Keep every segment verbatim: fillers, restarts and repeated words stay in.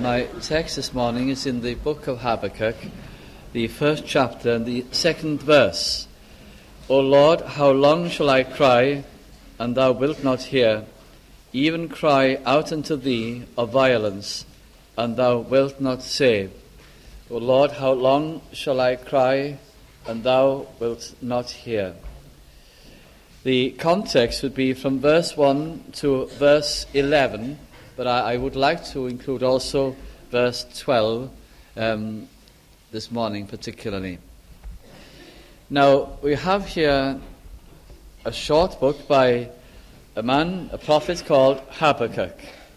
My text this morning is in the book of Habakkuk, the first chapter and the second verse. O Lord, how long shall I cry, and thou wilt not hear, even cry out unto thee of violence, and thou wilt not save? O Lord, how long shall I cry, and thou wilt not hear? The context would be from verse one to verse eleven, but I, I would like to include also verse twelve um, this morning particularly. Now, we have here a short book by a man, a prophet called Habakkuk.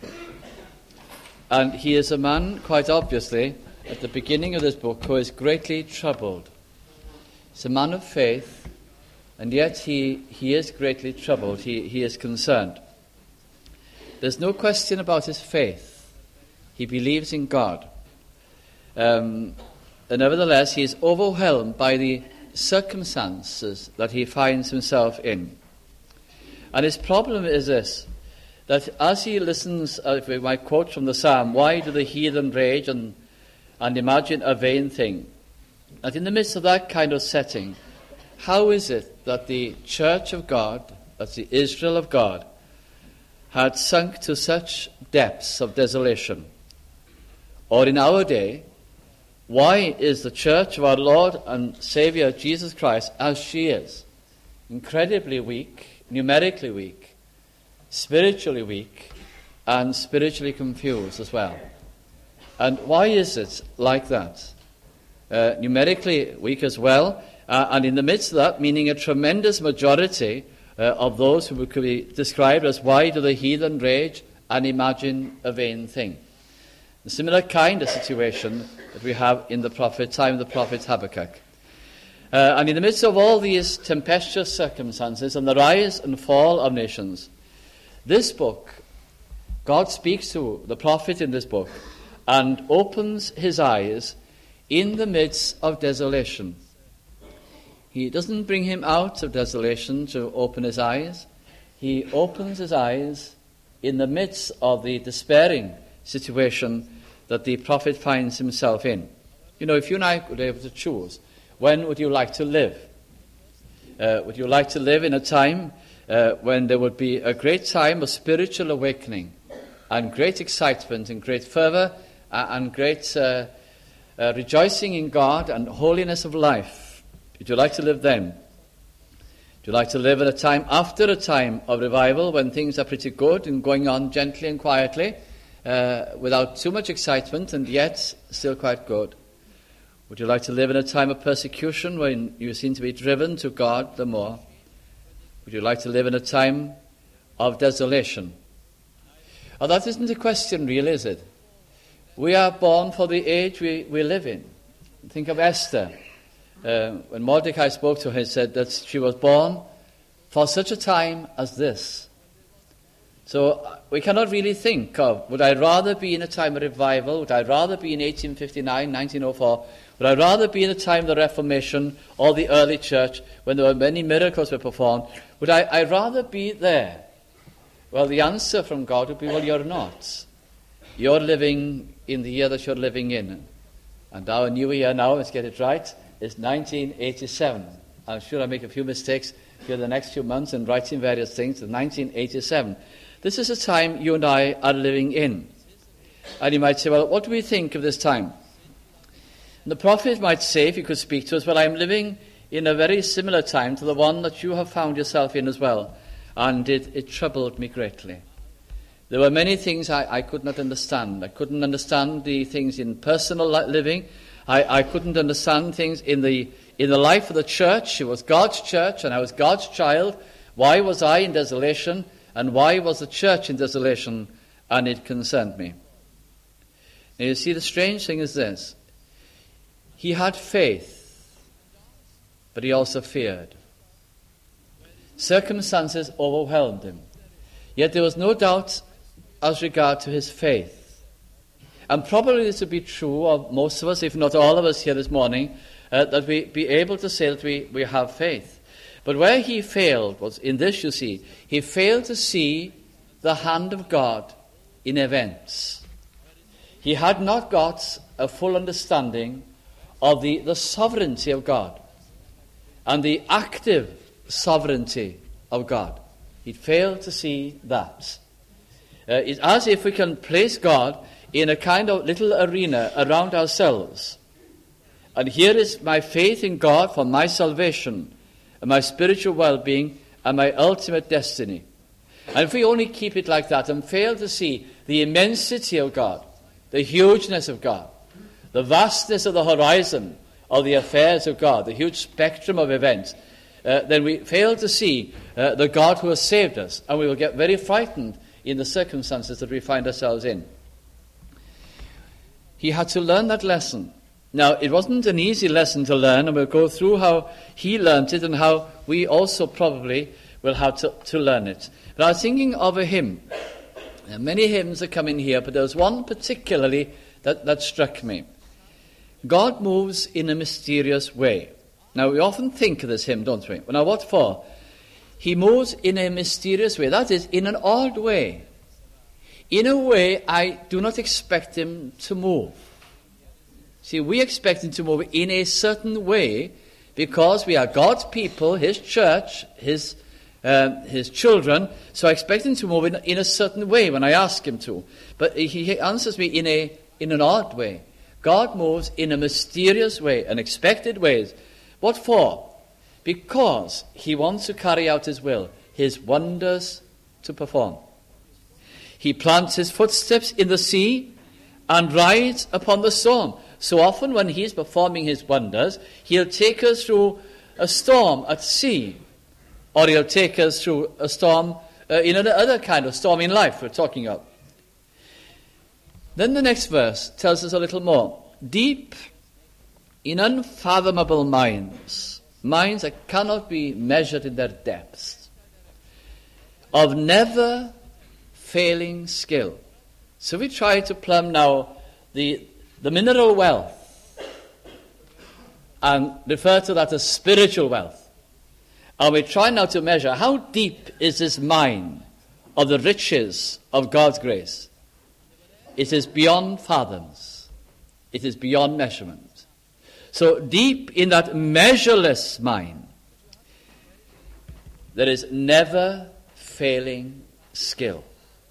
And he is a man, quite obviously, at the beginning of this book, who is greatly troubled. He's a man of faith, and yet he, he is greatly troubled. He, he is concerned. There's no question about his faith. He believes in God. Um, and nevertheless, he is overwhelmed by the circumstances that he finds himself in. And his problem is this, that as he listens, uh, if we might quote from the psalm, why do the heathen rage and, and imagine a vain thing? That in the midst of that kind of setting, how is it that the church of God, that's the Israel of God, had sunk to such depths of desolation? Or in our day, why is the church of our Lord and Saviour Jesus Christ as she is? Incredibly weak, numerically weak, spiritually weak, and spiritually confused as well. And why is it like that? Uh, numerically weak as well, uh, and in the midst of that, meaning a tremendous majority Uh, of those who could be described as why do the heathen rage and imagine a vain thing. A similar kind of situation that we have in the prophet time of the prophet Habakkuk. Uh, and in the midst of all these tempestuous circumstances and the rise and fall of nations, this book, God speaks to the prophet in this book and opens his eyes in the midst of desolation. He doesn't bring him out of desolation to open his eyes. He opens his eyes in the midst of the despairing situation that the prophet finds himself in. You know, if you and I were able to choose, when would you like to live? Uh, would you like to live in a time uh, when there would be a great time of spiritual awakening and great excitement and great fervor uh, and great uh, uh, rejoicing in God and holiness of life? Would you like to live then? Would you like to live at a time after a time of revival when things are pretty good and going on gently and quietly uh, without too much excitement and yet still quite good? Would you like to live in a time of persecution when you seem to be driven to God the more? Would you like to live in a time of desolation? Oh, that isn't a question really, is it? We are born for the age we, we live in. Think of Esther. Uh, when Mordecai spoke to her, he said that she was born for such a time as this. So uh, we cannot really think of, would I rather be in a time of revival? Would I rather be in eighteen fifty-nine, nineteen oh four? Would I rather be in a time of the Reformation or the early church when there were many miracles were performed? Would I, I rather be there? Well, the answer from God would be, well, you're not. You're living in the year that you're living in. And our new year now, let's get it right, is nineteen eighty-seven. I'm sure I make a few mistakes here the next few months in writing various things. nineteen eighty-seven. This is a time you and I are living in. And you might say, well, what do we think of this time? And the prophet might say, if he could speak to us, well, I'm living in a very similar time to the one that you have found yourself in as well. And it, it troubled me greatly. There were many things I, I could not understand. I couldn't understand the things in personal living. I, I couldn't understand things in the in the life of the church. It was God's church, and I was God's child. Why was I in desolation, and why was the church in desolation, and it concerned me? Now, you see, the strange thing is this. He had faith, but he also feared. Circumstances overwhelmed him. Yet there was no doubt as regard to his faith. And probably this would be true of most of us, if not all of us here this morning, uh, that we be able to say that we, we have faith. But where he failed was in this, you see. He failed to see the hand of God in events. he had not got a full understanding of the, the sovereignty of God and the active sovereignty of God. He failed to see that. Uh, it's as if we can place God in a kind of little arena around ourselves. And here is my faith in God for my salvation and my spiritual well-being and my ultimate destiny. And if we only keep it like that and fail to see the immensity of God, the hugeness of God, the vastness of the horizon of the affairs of God, the huge spectrum of events, uh, then we fail to see uh, the God who has saved us, and we will get very frightened in the circumstances that we find ourselves in. He had to learn that lesson. Now, it wasn't an easy lesson to learn, and we'll go through how he learnt it and how we also probably will have to, to learn it. But I was thinking of a hymn. There are many hymns that come in here, but there was one particularly that, that struck me. God moves in a mysterious way. Now, we often think of this hymn, don't we? Now, what for? He moves in a mysterious way. That is, in an odd way. In a way I do not expect him to move. See, we expect him to move in a certain way because we are God's people, his church, his um, his children. So I expect him to move in, in a certain way when I ask him to. But he, he answers me in a in an odd way. God moves in a mysterious way, unexpected ways. What for? Because he wants to carry out his will, his wonders to perform. He plants his footsteps in the sea and rides upon the storm. So often when he is performing his wonders, he'll take us through a storm at sea, or he'll take us through a storm uh, in another kind of storm in life we're talking of. Then the next verse tells us a little more. Deep in unfathomable minds, minds that cannot be measured in their depths, of never failing skill. So we try to plumb now the, the mineral wealth and refer to that as spiritual wealth. And we try now to measure how deep is this mine of the riches of God's grace. It is beyond fathoms. It is beyond measurement. So deep in that measureless mine, there is never failing skill.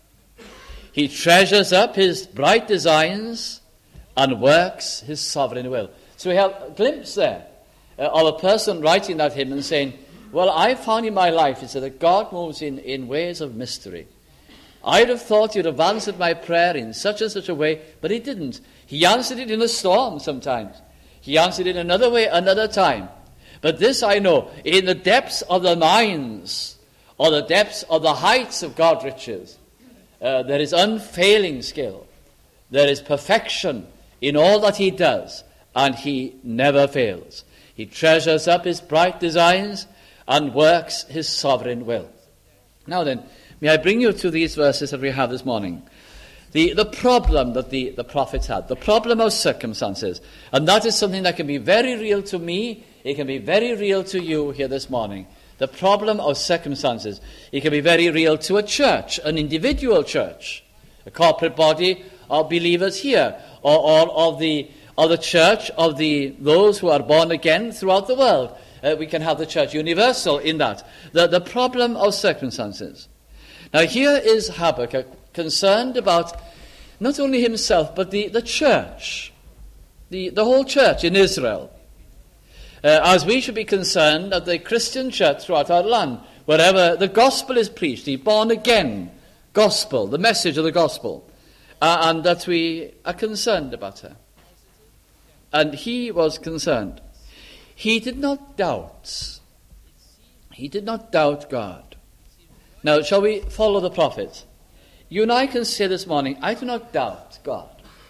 He treasures up his bright designs and works his sovereign will. So we have a glimpse there uh, of a person writing that hymn and saying, well, I found in my life, he said, that God moves in, in ways of mystery. I'd have thought you'd have answered my prayer in such and such a way, but he didn't. He answered it in a storm sometimes. He answered it another way another time. But this I know, in the depths of the minds, or the depths of the heights of God's riches, uh, there is unfailing skill. There is perfection in all that he does, and he never fails. He treasures up his bright designs and works his sovereign will. Now then, may I bring you to these verses that we have this morning. The, the problem that the, the prophets had, the problem of circumstances, and that is something that can be very real to me, it can be very real to you here this morning. The problem of circumstances. It can be very real to a church, an individual church, a corporate body of believers here, or, or of the of the church of the those who are born again throughout the world. Uh, we can have the church universal in that. The, the problem of circumstances. Now here is Habakkuk concerned about not only himself, but the, the church, the, the whole church in Israel. Uh, as we should be concerned at the Christian church throughout our land, wherever the gospel is preached, the born-again gospel, the message of the gospel, uh, and that we are concerned about her. And he was concerned. He did not doubt. He did not doubt God. Now, shall we follow the prophet? You and I can say this morning, I do not doubt God.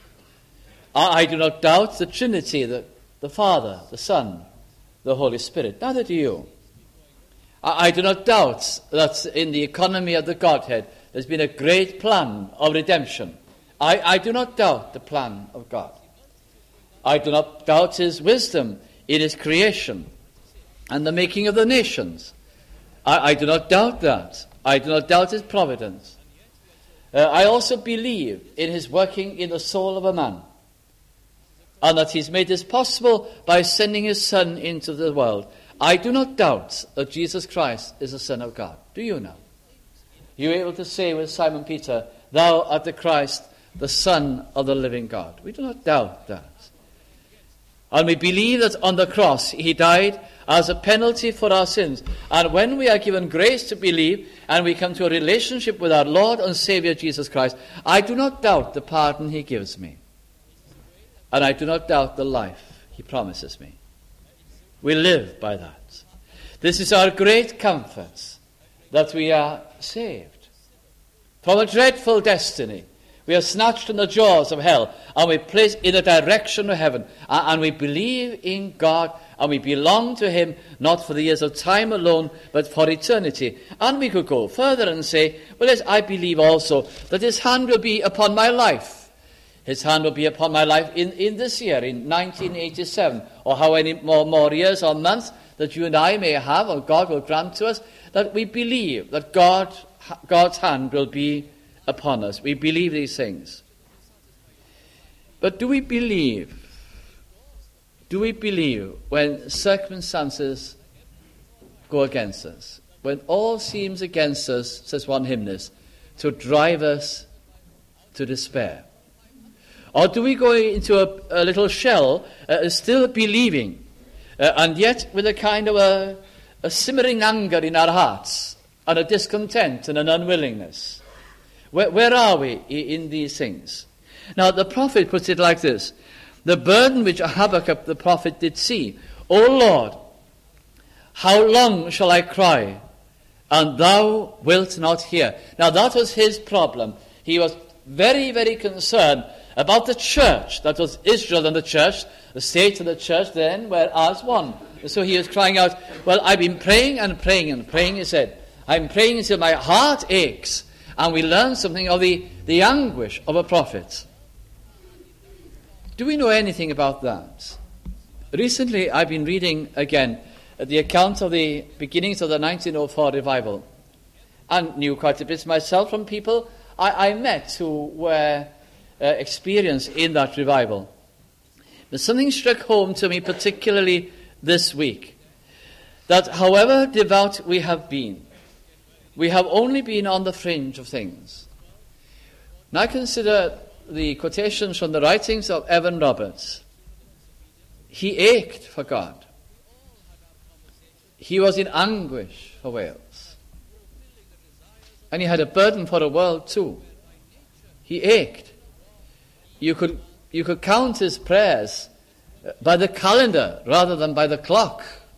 I, I do not doubt the Trinity, the, the Father, the Son, the Holy Spirit. Neither do you. I, I do not doubt that in the economy of the Godhead there's been a great plan of redemption. I, I do not doubt the plan of God. I do not doubt his wisdom in his creation and the making of the nations. I, I do not doubt that. I do not doubt his providence. Uh, I also believe in his working in the soul of a man, and that he's made this possible by sending his Son into the world. I do not doubt that Jesus Christ is the Son of God. Do you now? You were able to say with Simon Peter, "Thou art the Christ, the Son of the living God." We do not doubt that. And we believe that on the cross he died as a penalty for our sins. And when we are given grace to believe and we come to a relationship with our Lord and Savior Jesus Christ, I do not doubt the pardon he gives me. And I do not doubt the life he promises me. We live by that. This is our great comfort, that we are saved from a dreadful destiny. We are snatched from the jaws of hell and we placed in the direction of heaven. And we believe in God and we belong to him, not for the years of time alone, but for eternity. And we could go further and say, well, yes, I believe also that his hand will be upon my life. His hand will be upon my life in, in this year, in nineteen eighty-seven, or how many more, more years or months that you and I may have, or God will grant to us, that we believe that God, God's hand will be upon us. We believe these things. But do we believe, do we believe when circumstances go against us, when all seems against us, says one hymnist, to drive us to despair? Or do we go into a, a little shell, uh, still believing, uh, and yet with a kind of a, a simmering anger in our hearts, and a discontent and an unwillingness? Where, where are we in these things? Now, the prophet puts it like this: the burden which Habakkuk the prophet did see, O Lord, how long shall I cry, and thou wilt not hear? Now, that was his problem. He was very, very concerned about the church. That was Israel and the church. The state of the church then were as one. So he was crying out, well, I've been praying and praying and praying, he said. I'm praying until my heart aches. And we learn something of the, the anguish of a prophet. Do we know anything about that? Recently, I've been reading again the account of the beginnings of the nineteen oh four revival, and knew quite a bit myself from people I, I met who were uh, experienced in that revival. But something struck home to me particularly this week, that however devout we have been, we have only been on the fringe of things. Now consider the quotations from the writings of Evan Roberts. He ached for God. He was in anguish for Wales. And he had a burden for the world too. He ached. You could, you could count his prayers by the calendar rather than by the clock,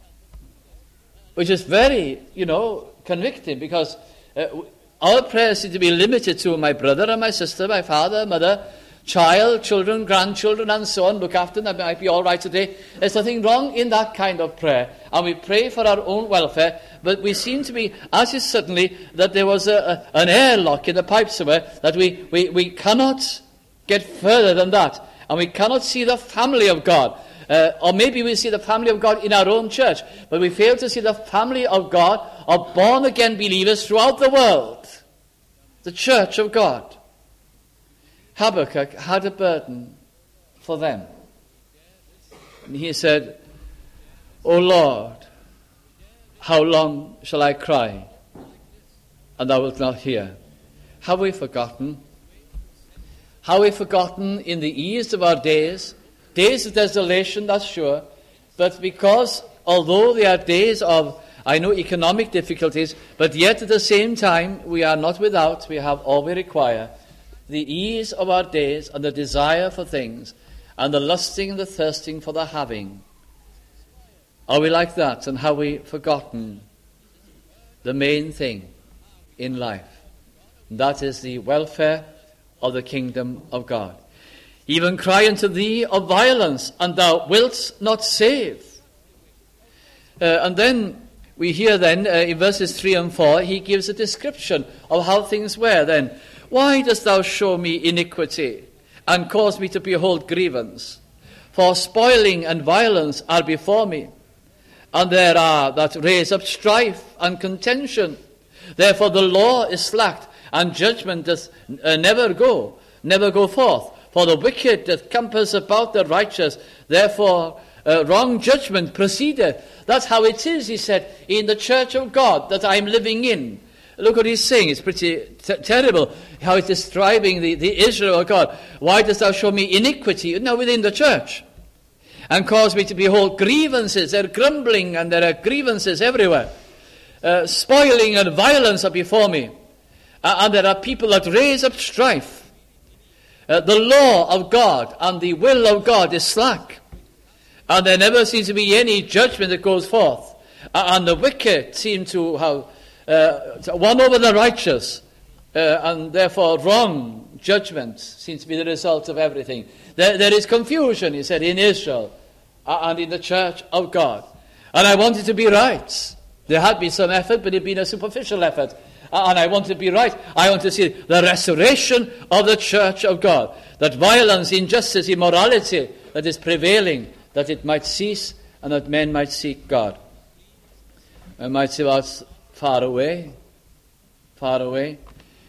which is very, you know, convicting, because uh, our prayers seem to be limited to my brother and my sister, my father, mother, child, children, grandchildren, and so on. Look after them. That might be all right today. There's nothing wrong in that kind of prayer. And we pray for our own welfare, but we seem to be, as is suddenly, that there was a, a, an airlock in the pipe somewhere, that we, we, we cannot get further than that. And we cannot see the family of God. Uh, or maybe we see the family of God in our own church, but we fail to see the family of God, of born-again believers throughout the world. The church of God. Habakkuk had a burden for them. And he said, O Lord, how long shall I cry, and thou wilt not hear? Have we forgotten? Have we forgotten in the ease of our days? Days of desolation, that's sure. But because, although they are days of, I know, economic difficulties, but yet at the same time, we are not without, we have all we require. The ease of our days and the desire for things, and the lusting and the thirsting for the having. Are we like that? And have we forgotten the main thing in life? And that is the welfare of the kingdom of God. Even cry unto thee of violence, and thou wilt not save. Uh, and then we hear then, uh, in verses three and four, he gives a description of how things were then. Why dost thou show me iniquity, and cause me to behold grievance? For spoiling and violence are before me, and there are that raise up strife and contention. Therefore the law is slacked, and judgment doth uh, never go, never go forth. For the wicked doth compass about the righteous, therefore uh, wrong judgment proceedeth. That's how it is, he said, in the church of God that I'm living in. Look what he's saying. It's pretty t- terrible how he's describing the, the Israel of God. Why dost thou show me iniquity? Now within the church. And cause me to behold grievances. They're grumbling and there are grievances everywhere. Uh, spoiling and violence are before me. Uh, and there are people that raise up strife. Uh, the law of God and the will of God is slack. And there never seems to be any judgment that goes forth. Uh, and the wicked seem to have uh, won over the righteous. Uh, and therefore wrong judgment seems to be the result of everything. There, there is confusion, he said, in Israel uh, and in the church of God. And I wanted to be right. There had been some effort, but it had been a superficial effort. Uh, and I want to be right. I want to see the restoration of the church of God. That violence, injustice, immorality that is prevailing, that it might cease and that men might seek God. I might say, well, it's far away, far away.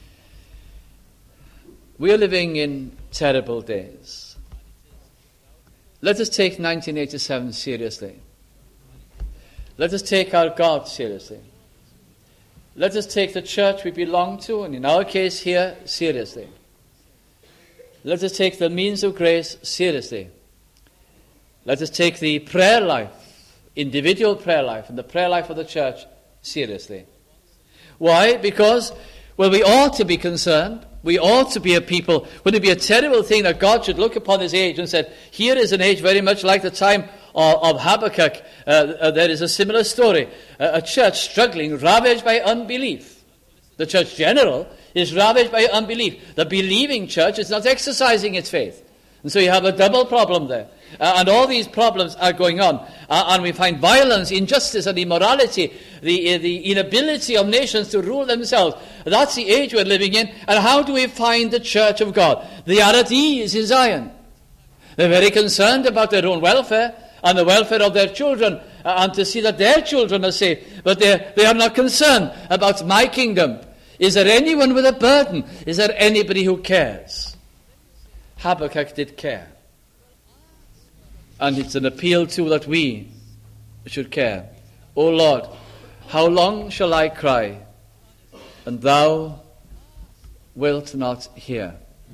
We are living in terrible days. Let us take nineteen eighty-seven seriously. Let us take our God seriously. Let us take the church we belong to, and in our case here, seriously. Let us take the means of grace seriously. Let us take the prayer life, individual prayer life, and the prayer life of the church seriously. Why? Because, well, we ought to be concerned. We ought to be a people. Would it be a terrible thing that God should look upon this age and said, here is an age very much like the time of, of Habakkuk. Uh, uh, there is a similar story. Uh, a church struggling, ravaged by unbelief. The church general is ravaged by unbelief. The believing church is not exercising its faith. And so you have a double problem there. Uh, and all these problems are going on. Uh, and we find violence, injustice, and immorality, the, uh, the inability of nations to rule themselves. That's the age we're living in. And how do we find the church of God? They are at ease in Zion. They're very concerned about their own welfare and the welfare of their children, uh, and to see that their children are safe. But they are not concerned about my kingdom. Is there anyone with a burden? Is there anybody who cares? Habakkuk did care. And it's an appeal too that we should care. O Lord, how long shall I cry, and thou wilt not hear?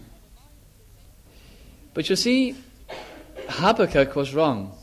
But you see, Habakkuk was wrong.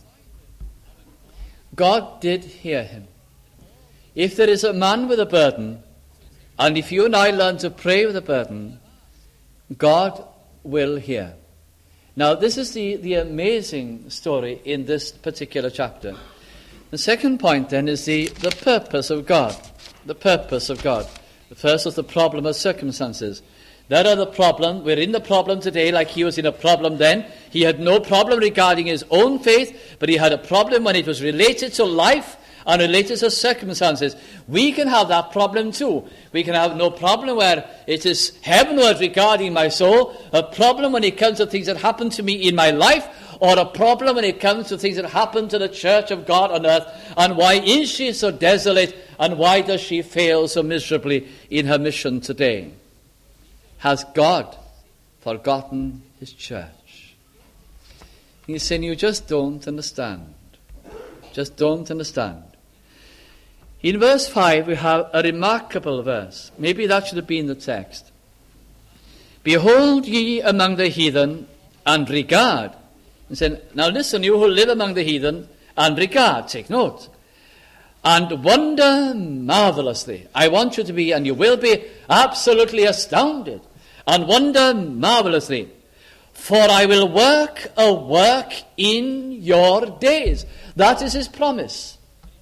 God did hear him. If there is a man with a burden, and if you and I learn to pray with a burden, God will hear. Now, this is the, the amazing story in this particular chapter. The second point, then, is the, the purpose of God. The purpose of God. The first was the problem of circumstances. There are the problem. We're in the problem today like he was in a problem then. He had no problem regarding his own faith, but he had a problem when it was related to life and related to circumstances. We can have that problem too. We can have no problem where it is heavenward regarding my soul, a problem when it comes to things that happen to me in my life, or a problem when it comes to things that happen to the church of God on earth. And why is she so desolate, and why does she fail so miserably in her mission today? Has God forgotten his church? He's saying, you just don't understand. Just don't understand. In verse five, we have a remarkable verse. Maybe that should have been the text. Behold ye among the heathen, and regard. He said, now listen, you who live among the heathen, and regard, take note. And wonder marvelously. I want you to be, and you will be, absolutely astounded. And wonder marvelously. For I will work a work in your days. That is his promise.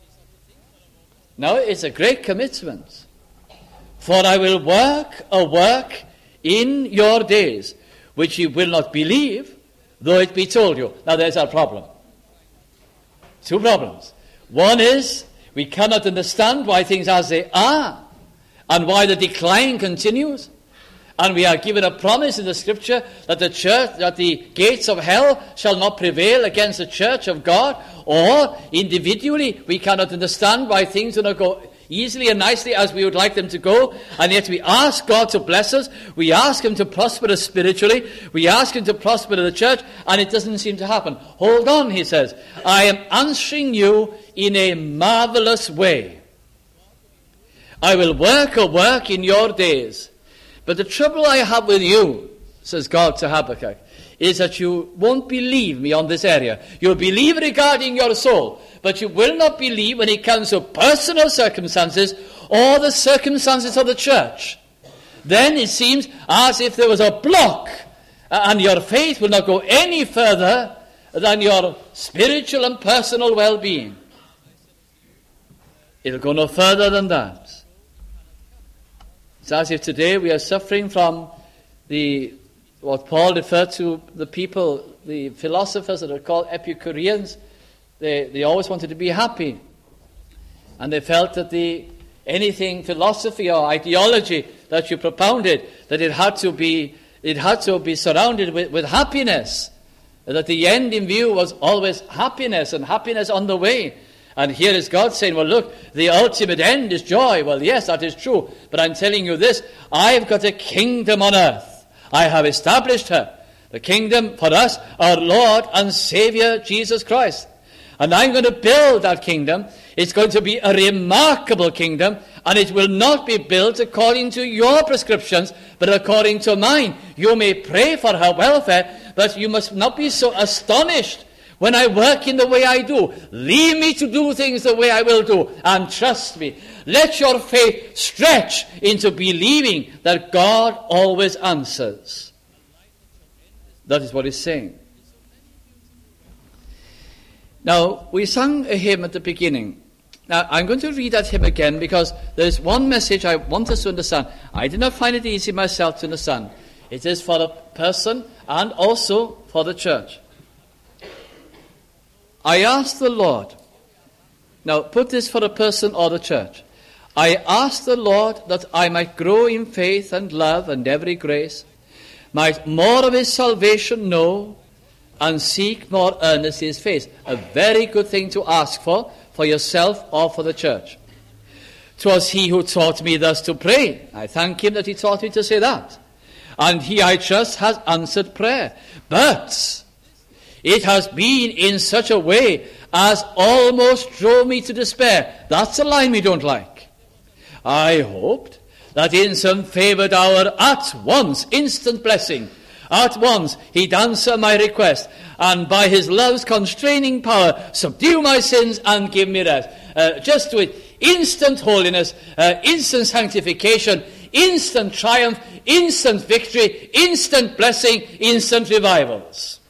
Now, it's a great commitment. For I will work a work in your days, which you will not believe, though it be told you. Now, there's our problem. Two problems. One is, we cannot understand why things as they are, and why the decline continues. And we are given a promise in the Scripture that the church, that the gates of hell shall not prevail against the church of God. Or individually, we cannot understand why things do not go easily and nicely as we would like them to go, and yet we ask God to bless us, we ask him to prosper us spiritually, we ask him to prosper the church, and it doesn't seem to happen. Hold on, he says. I am answering you in a marvelous way. I will work a work in your days. But the trouble I have with you, says God to Habakkuk, is that you won't believe me on this area. You'll believe regarding your soul, but you will not believe when it comes to personal circumstances or the circumstances of the church. Then it seems as if there was a block, and your faith will not go any further than your spiritual and personal well-being. It'll go no further than that. It's as if today we are suffering from the what Paul referred to, the people, the philosophers that are called Epicureans. They, they always wanted to be happy. And they felt that the anything philosophy or ideology that you propounded, that it had to be it had to be surrounded with, with happiness. That the end in view was always happiness, and happiness on the way. And here is God saying, well, look, the ultimate end is joy. Well, yes, that is true. But I'm telling you this, I've got a kingdom on earth. I have established her. The kingdom for us, our Lord and Savior, Jesus Christ. And I'm going to build that kingdom. It's going to be a remarkable kingdom, and it will not be built according to your prescriptions, but according to mine. You may pray for her welfare, but you must not be so astonished when I work in the way I do. Leave me to do things the way I will do, and trust me. Let your faith stretch into believing that God always answers. That is what he's saying. Now, we sang a hymn at the beginning. Now, I'm going to read that hymn again because there's one message I want us to understand. I did not find it easy myself to understand. It is for a person and also for the church. I ask the Lord, now put this for a person or the church. I ask the Lord that I might grow in faith and love and every grace, might more of his salvation know, and seek more earnestly his face. A very good thing to ask for, for yourself or for the church. 'Twas he who taught me thus to pray. I thank him that he taught me to say that. And he, I trust, has answered prayer. But it has been in such a way as almost drove me to despair. That's a line we don't like. I hoped that in some favoured hour, at once, instant blessing, at once he'd answer my request, and by his love's constraining power, subdue my sins and give me rest. Uh, just do it. Instant holiness, uh, instant sanctification, instant triumph, instant victory, instant blessing, instant revivals.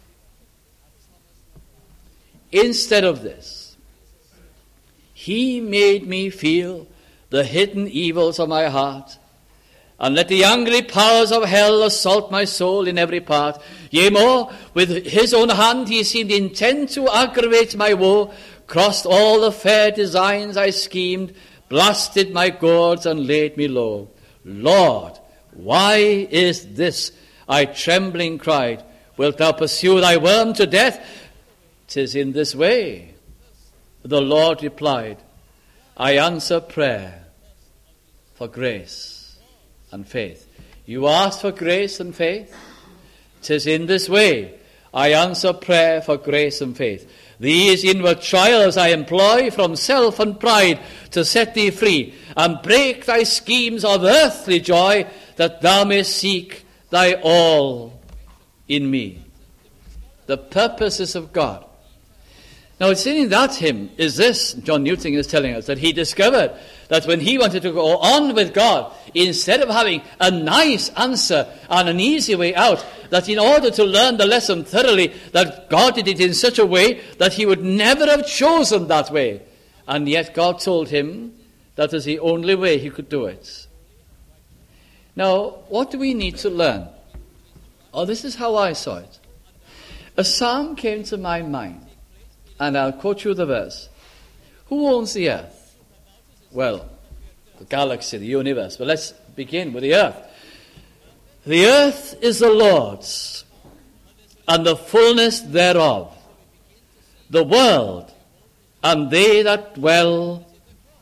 Instead of this, he made me feel the hidden evils of my heart, and let the angry powers of hell assault my soul in every part. Yea, more, with his own hand he seemed intent to aggravate my woe, crossed all the fair designs I schemed, blasted my gourds and laid me low. Lord, why is this? I trembling cried. Wilt thou pursue thy worm to death? 'Tis in this way. The Lord replied, I answer prayer for grace and faith. You ask for grace and faith? 'Tis in this way I answer prayer for grace and faith. These inward trials I employ from self and pride to set thee free and break thy schemes of earthly joy, that thou mayst seek thy all in me. The purposes of God. Now, it's in that hymn is this, John Newton is telling us, that he discovered that when he wanted to go on with God, instead of having a nice answer and an easy way out, that in order to learn the lesson thoroughly, that God did it in such a way that he would never have chosen that way. And yet God told him that is the only way he could do it. Now, what do we need to learn? Oh, this is how I saw it. A psalm came to my mind. And I'll quote you the verse. Who owns the earth? Well, the galaxy, the universe. But let's begin with the earth. The earth is the Lord's, and the fullness thereof, the world, and they that dwell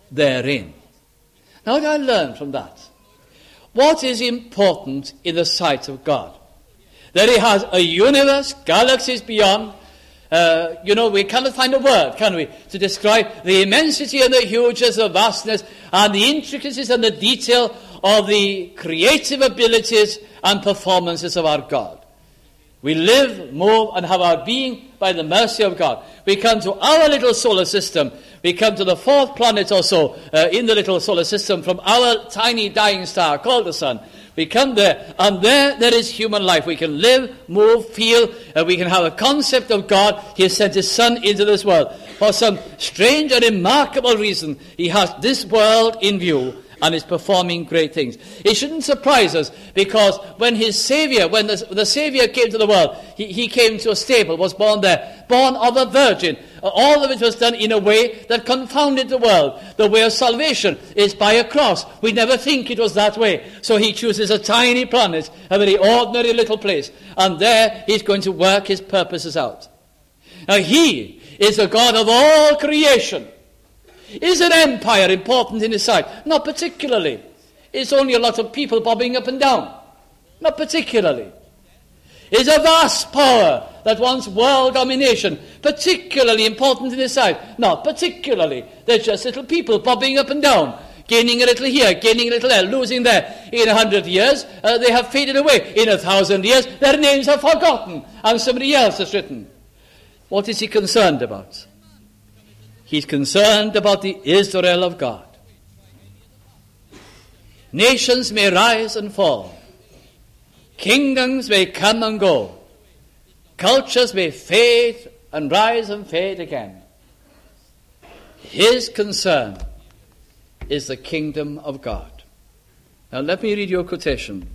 therein. Now, what do I learn from that? What is important in the sight of God? That he has a universe, galaxies beyond. Uh, you know, we cannot find a word, can we, to describe the immensity and the hugeness, the vastness, and the intricacies and the detail of the creative abilities and performances of our God. We live, move, and have our being by the mercy of God. We come to our little solar system. We come to the fourth planet or so uh, in the little solar system from our tiny dying star called the sun. We come there, and there there is human life. We can live, move, feel, and we can have a concept of God. He has sent his Son into this world. For some strange and remarkable reason, he has this world in view and is performing great things. It shouldn't surprise us, because when his Savior, when the, the Savior came to the world, he, he came to a stable, was born there, born of a virgin. All of it was done in a way that confounded the world. The way of salvation is by a cross. We never think it was that way. So he chooses a tiny planet, a very ordinary little place, and there he's going to work his purposes out. Now he is the God of all creation. Is an empire important in his sight? Not particularly. It's only a lot of people bobbing up and down. Not particularly. Is a vast power that wants world domination particularly important in his sight? Not particularly. They're just little people bobbing up and down, gaining a little here, gaining a little there, losing there. In a hundred years, uh, they have faded away. In a thousand years, their names are forgotten, and somebody else has written. What is he concerned about? He's concerned about the Israel of God. Nations may rise and fall. Kingdoms may come and go. Cultures may fade and rise and fade again. His concern is the kingdom of God. Now let me read you a quotation.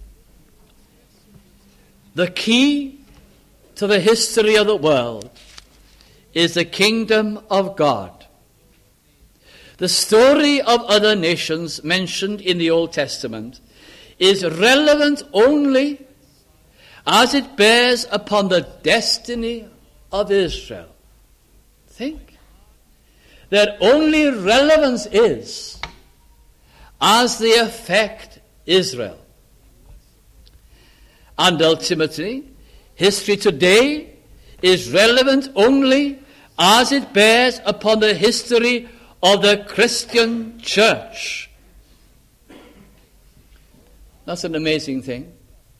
The key to the history of the world is the kingdom of God. The story of other nations mentioned in the Old Testament is relevant only as it bears upon the destiny of Israel. Think. Their only relevance is as they affect Israel. And ultimately, history today is relevant only as it bears upon the history of the Christian church. That's an amazing thing.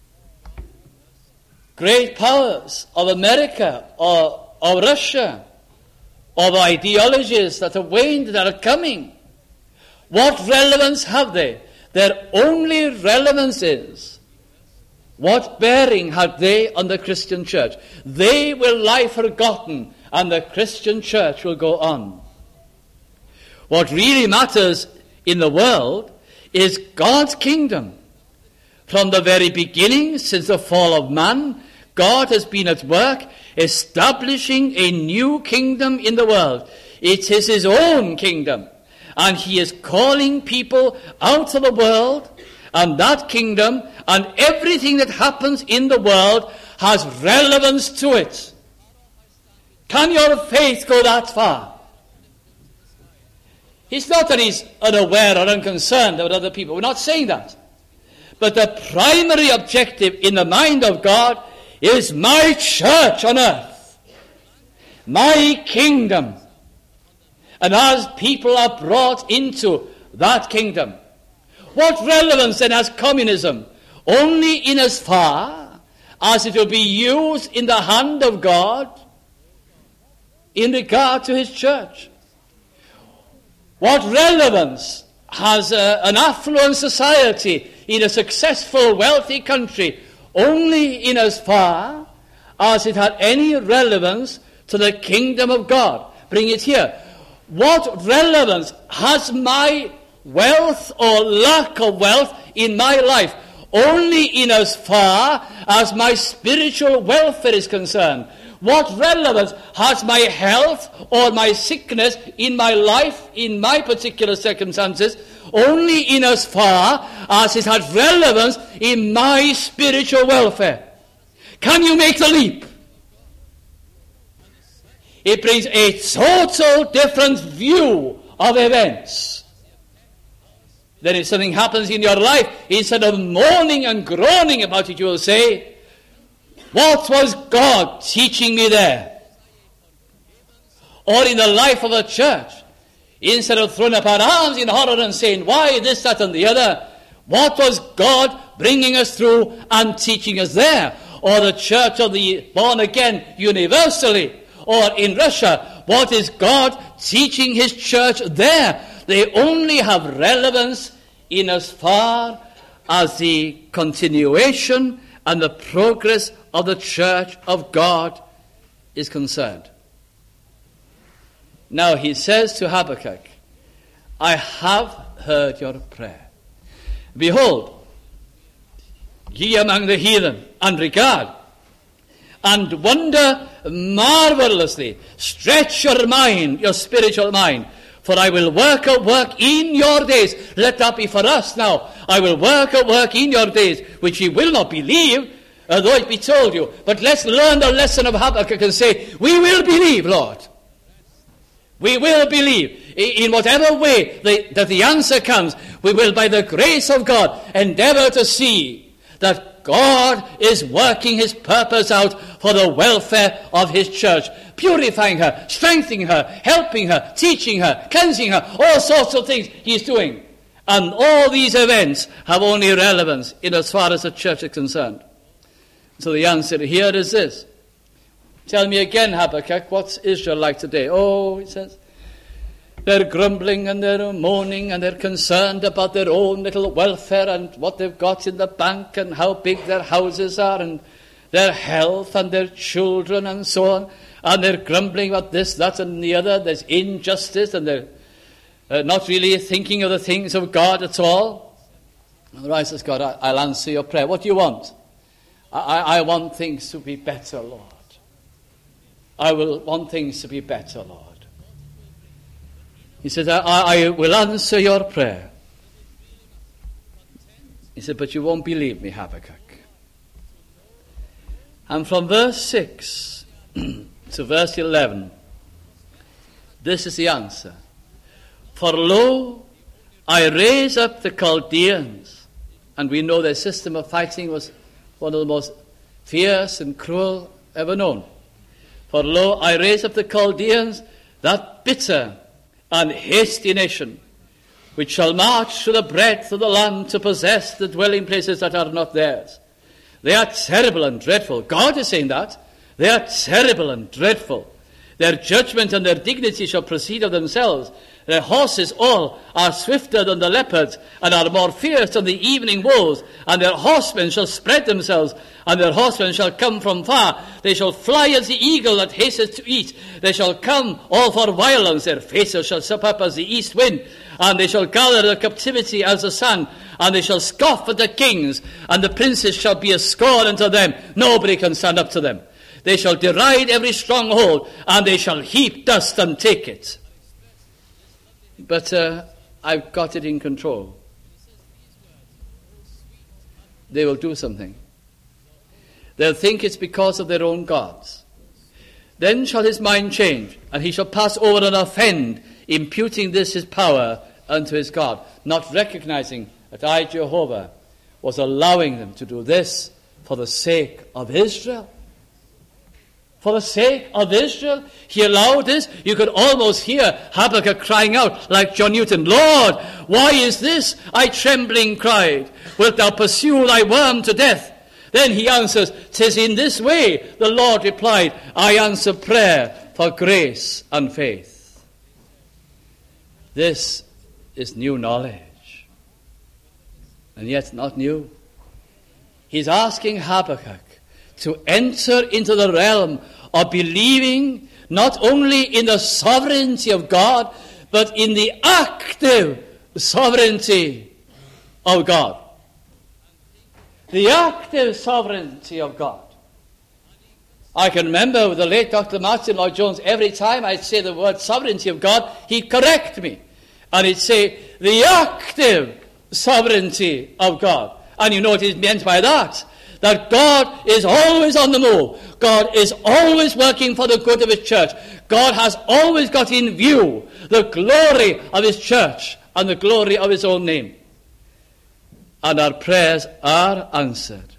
Great powers of America or of Russia, or the ideologies that have waned, that are coming, what relevance have they? Their only relevance is, what bearing have they on the Christian church? They will lie forgotten, and the Christian church will go on. What really matters in the world is God's kingdom. From the very beginning, since the fall of man, God has been at work establishing a new kingdom in the world. It is his own kingdom. And he is calling people out of the world, and that kingdom and everything that happens in the world has relevance to it. Can your faith go that far? It's not that he's unaware or unconcerned about other people. We're not saying that. But the primary objective in the mind of God is my church on earth, my kingdom. And as people are brought into that kingdom, what relevance then has communism? Only in as far as it will be used in the hand of God in regard to his church. What relevance has uh, an affluent society in a successful, wealthy country? Only in as far as it had any relevance to the kingdom of God. Bring it here. What relevance has my wealth or lack of wealth in my life? Only in as far as my spiritual welfare is concerned. What relevance has my health or my sickness in my life, in my particular circumstances? Only in as far as it has relevance in my spiritual welfare. Can you make the leap? It brings a total different view of events. Then if something happens in your life, instead of moaning and groaning about it, you will say, what was God teaching me there? Or in the life of a church, instead of throwing up our arms in horror and saying, why this, that, and the other, what was God bringing us through and teaching us there? Or the church of the born again universally, or in Russia, what is God teaching his church there? They only have relevance in as far as the continuation and the progress of the church of God is concerned. Now he says to Habakkuk, I have heard your prayer. Behold, ye among the heathen, and regard, and wonder marvelously. Stretch your mind, your spiritual mind, for I will work a work in your days. Let that be for us now. I will work a work in your days, which ye will not believe, although it be told you. But let's learn the lesson of Habakkuk and say, we will believe, Lord. We will believe. In whatever way the, that the answer comes, we will, by the grace of God, endeavor to see that God is working his purpose out for the welfare of his church, purifying her, strengthening her, helping her, teaching her, cleansing her, all sorts of things he's doing. And all these events have only relevance in as far as the church is concerned. So the answer here is this. Tell me again, Habakkuk, what's Israel like today? Oh, he says, they're grumbling and they're moaning and they're concerned about their own little welfare and what they've got in the bank and how big their houses are and their health and their children and so on. And they're grumbling about this, that and the other. There's injustice and they're uh, not really thinking of the things of God at all. All right, says God, I, I'll answer your prayer. What do you want? I, I want things to be better, Lord. I will want things to be better, Lord. He said, I, I will answer your prayer. He said, but you won't believe me, Habakkuk. And from verse six to verse eleven, this is the answer. For lo, I raise up the Chaldeans, and we know their system of fighting was one of the most fierce and cruel ever known. For lo, I raise up the Chaldeans, that bitter and hasty nation, which shall march through the breadth of the land to possess the dwelling places that are not theirs. They are terrible and dreadful. God is saying that. They are terrible and dreadful. Their judgment and their dignity shall proceed of themselves. Their horses all are swifter than the leopards, and are more fierce than the evening wolves. And their horsemen shall spread themselves, and their horsemen shall come from far. They shall fly as the eagle that hasteth to eat. They shall come all for violence. Their faces shall sup up as the east wind, and they shall gather their captivity as the sun. And they shall scoff at the kings, and the princes shall be a scorn unto them. Nobody can stand up to them. They shall deride every stronghold, and they shall heap dust and take it. But uh, I've got it in control. They will do something. They'll think it's because of their own gods. Then shall his mind change, and he shall pass over and offend, imputing this his power unto his God, not recognizing that I, Jehovah, was allowing them to do this for the sake of Israel. For the sake of Israel, he allowed this. You could almost hear Habakkuk crying out like John Newton, Lord, why is this? I trembling cried, wilt thou pursue thy worm to death? Then he answers, 'tis in this way. The Lord replied, I answer prayer for grace and faith. This is new knowledge, and yet not new. He's asking Habakkuk to enter into the realm of believing not only in the sovereignty of God, but in the active sovereignty of God. The active sovereignty of God. I can remember with the late Doctor Martin Lloyd-Jones, every time I'd say the word sovereignty of God, he'd correct me. And he'd say, the active sovereignty of God. And you know what he meant by that? that God is always on the move. God is always working for the good of his church. God has always got in view the glory of his church and the glory of his own name. And our prayers are answered.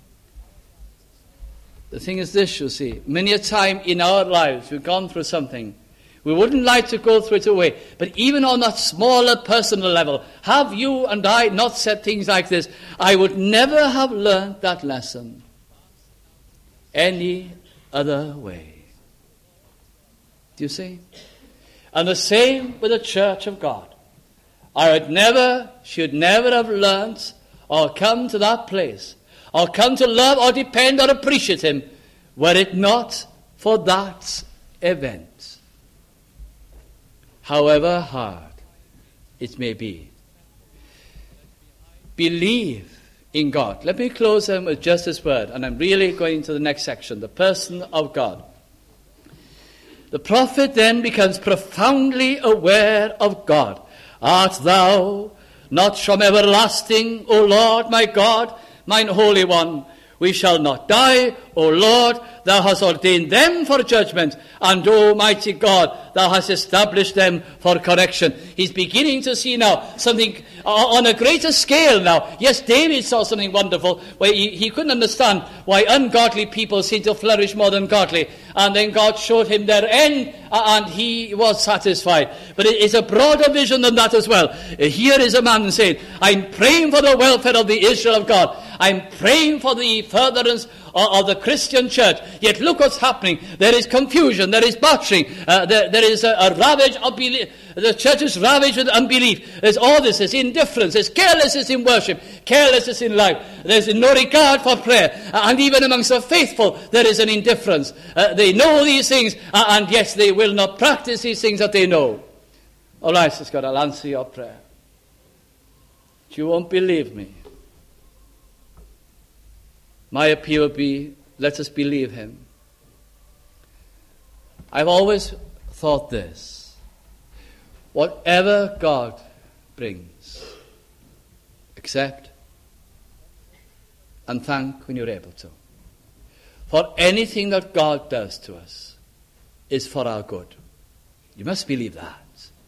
The thing is this, you see, many a time in our lives we've gone through something. We wouldn't like to go through it away. But even on that smaller personal level, have you and I not said things like this? I would never have learned that lesson any other way. Do you see? And the same with the church of God. I would never, should never have learned or come to that place or come to love or depend or appreciate him were it not for that event. However hard it may be. Believe in God. Let me close them with just this word, and I'm really going to the next section, the person of God. The prophet then becomes profoundly aware of God. Art thou not from everlasting, O Lord, my God, mine Holy One? We shall not die, O Lord, thou hast ordained them for judgment, and O mighty God, thou hast established them for correction. He's beginning to see now something on a greater scale now. Yes, David saw something wonderful where he, he couldn't understand why ungodly people seem to flourish more than godly. And then God showed him their end, and he was satisfied. But it is a broader vision than that as well. Here is a man saying, I'm praying for the welfare of the Israel of God. I'm praying for the furtherance of the Christian church. Yet look what's happening. There is confusion. There is battering. Uh, there, there is a, a ravage of belief. The church is ravaged with unbelief. There's all this. There's indifference. There's carelessness in worship. Carelessness in life. There's no regard for prayer. Uh, and even amongst the faithful, there is an indifference. Uh, they know these things, uh, and yet they will not practice these things that they know. All right, says God, I'll answer your prayer. But you won't believe me. My appeal would be, let us believe him. I've always thought this. Whatever God brings, accept and thank when you're able to. For anything that God does to us is for our good. You must believe that.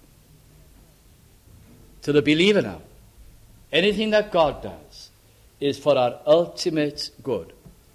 To the believer now, anything that God does is for our ultimate good.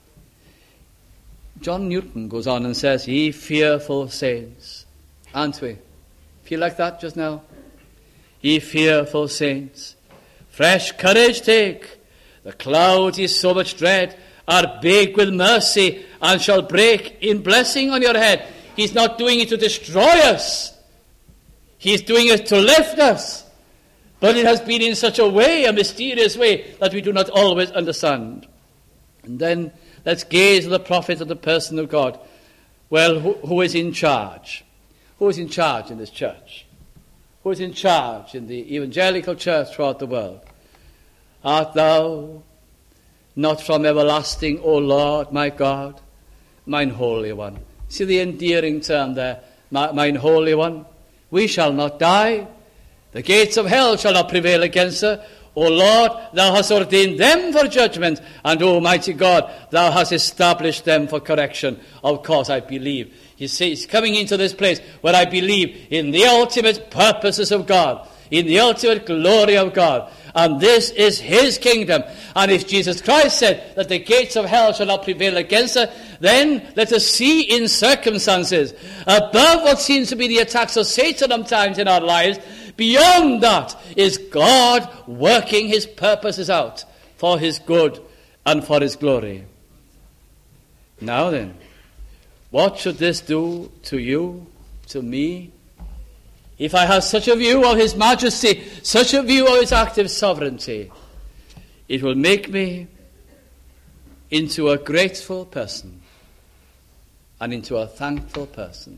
John Newton goes on and says, ye fearful saints. Aren't we? Feel like that just now? Ye fearful saints, fresh courage take. The clouds ye so much dread are baked with mercy and shall break in blessing on your head. He's not doing it to destroy us. He's doing it to lift us. But it has been in such a way, a mysterious way, that we do not always understand. And then let's gaze at the prophet of the person of God. Well, who, who is in charge? Who is in charge in this church? Who is in charge in the evangelical church throughout the world? Art thou not from everlasting, O Lord, my God, mine Holy One? See the endearing term there, mine Holy One. We shall not die. The gates of hell shall not prevail against her. O Lord, thou hast ordained them for judgment, and O mighty God, thou hast established them for correction. Of course, I believe. You see, he's coming into this place where I believe in the ultimate purposes of God, in the ultimate glory of God. And this is his kingdom. And if Jesus Christ said that the gates of hell shall not prevail against her, then let us see in circumstances above what seems to be the attacks of Satan sometimes in our lives. Beyond that is God working his purposes out for his good and for his glory. Now then, what should this do to you, to me? If I have such a view of his majesty, such a view of his active sovereignty, it will make me into a grateful person and into a thankful person.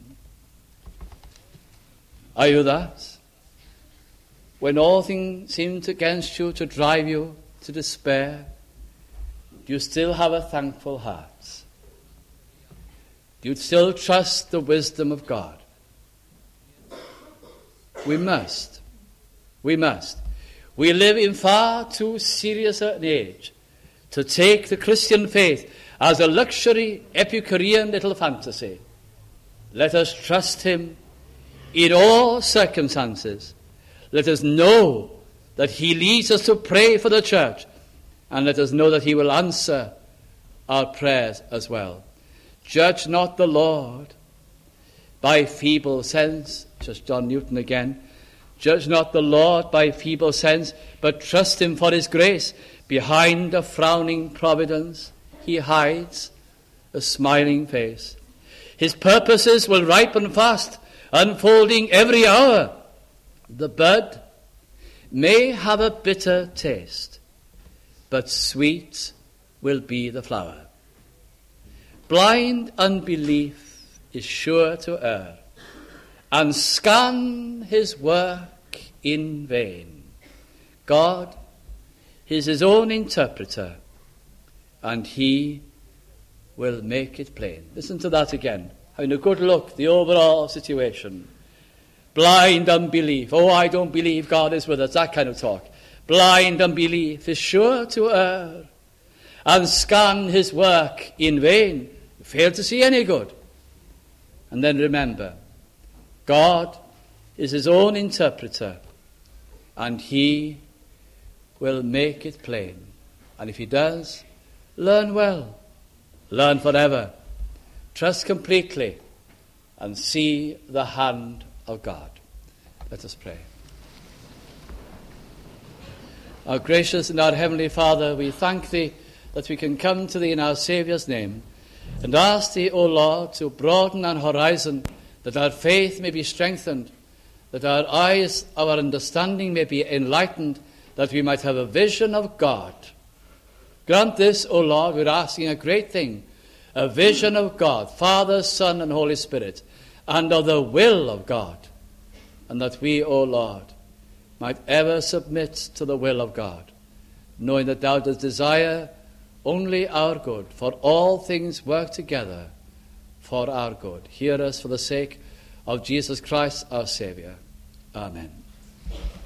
Are you that? When all things seem against you to drive you to despair, do you still have a thankful heart? Do you still trust the wisdom of God? We must. We must. We live in far too serious an age to take the Christian faith as a luxury, Epicurean little fantasy. Let us trust him in all circumstances. Let us know that he leads us to pray for the church, and let us know that he will answer our prayers as well. Judge not the Lord by feeble sense, just John Newton again. Judge not the Lord by feeble sense, but trust him for his grace. Behind a frowning providence, he hides a smiling face. His purposes will ripen fast, unfolding every hour. The bud may have a bitter taste, but sweet will be the flower. Blind unbelief is sure to err, and scan his work in vain. God is his own interpreter, and he will make it plain. Listen to that again. Having a good look, the overall situation. Blind unbelief. Oh, I don't believe God is with us. That kind of talk. Blind unbelief is sure to err, and scan his work in vain. Fail to see any good. And then remember, God is his own interpreter, and he will make it plain. And if he does, learn well, learn forever, trust completely, and see the hand of God. Let us pray. Our gracious and our heavenly Father, we thank thee that we can come to thee in our Saviour's name, and ask thee, O Lord, to broaden our horizon, that our faith may be strengthened, that our eyes, our understanding may be enlightened, that we might have a vision of God. Grant this, O Lord, we're asking a great thing, a vision of God, Father, Son, and Holy Spirit, and of the will of God, and that we, O Lord, might ever submit to the will of God, knowing that thou dost desire only our good, for all things work together for our good. Hear us for the sake of Jesus Christ, our Saviour. Amen.